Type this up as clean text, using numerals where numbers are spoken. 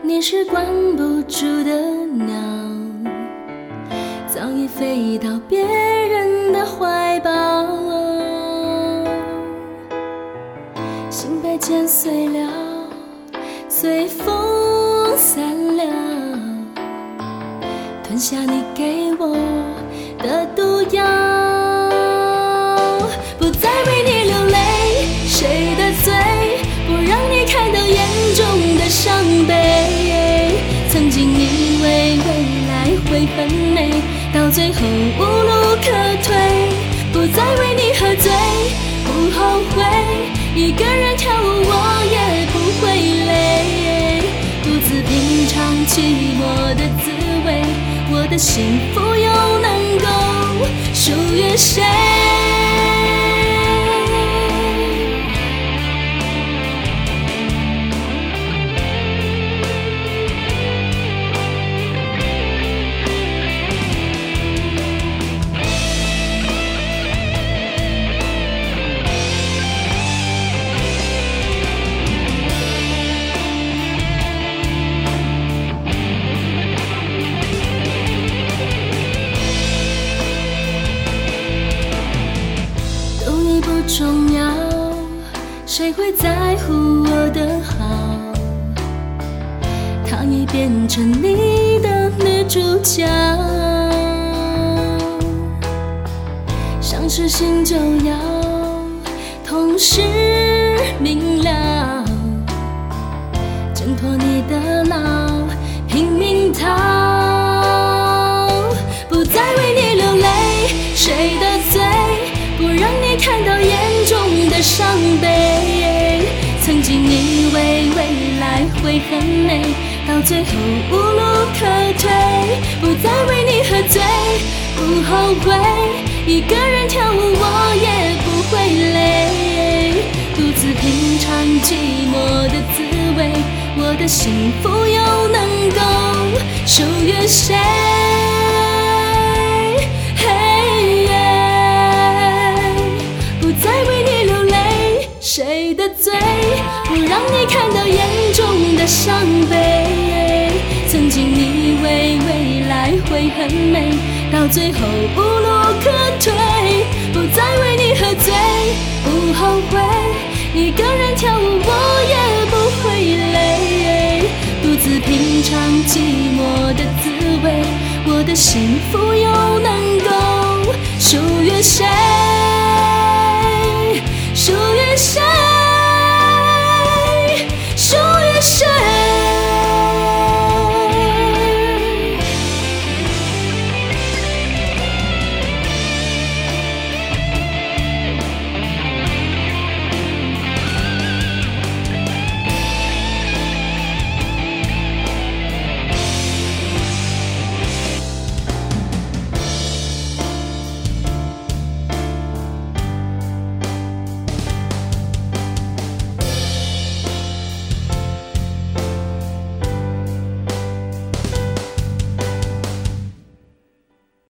你是关不住的鸟，早已飞到别人的怀抱，心被剪碎了，随风散了，吞下你给我的毒药，不再为你流泪，谁的罪不让你看到眼中的伤悲，曾经以为未来会很美，到最后无路可退，不再为你喝醉，不后悔，一个人跳舞我也不会累，独自品尝寂寞的滋味，我的幸福又能够属于谁？不重要，谁会在乎我的好？她已变成你的女主角，想实心就要同时明了，挣脱你的牢，拼命逃，不再为你流泪，谁的罪不让你看到眼中的伤悲，曾经以为未来会很美，到最后无路可退，不再为你喝醉，不后悔，一个人跳舞我也不会累，独自品尝寂寞的滋味，我的幸福又能够属于谁？谁的罪不让你看到眼中的伤悲，曾经以为未来会很美，到最后无路可退，不再为你喝醉，不后悔，一个人跳舞我也不会累，独自品尝寂寞的滋味，我的幸福又能够属于谁？